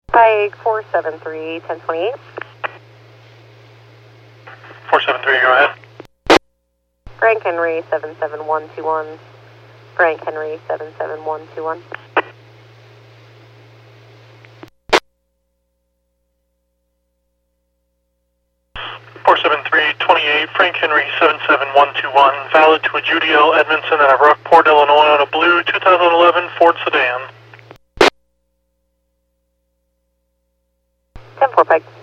Pike 473, 1028. 473, go ahead. Frank Henry 77121. Frank Henry 77121. 47328, Frank Henry 77121, valid to a Judy L. Edmondson out of Rockport, Illinois on a blue 2011 Ford sedan. 10-4 Pike.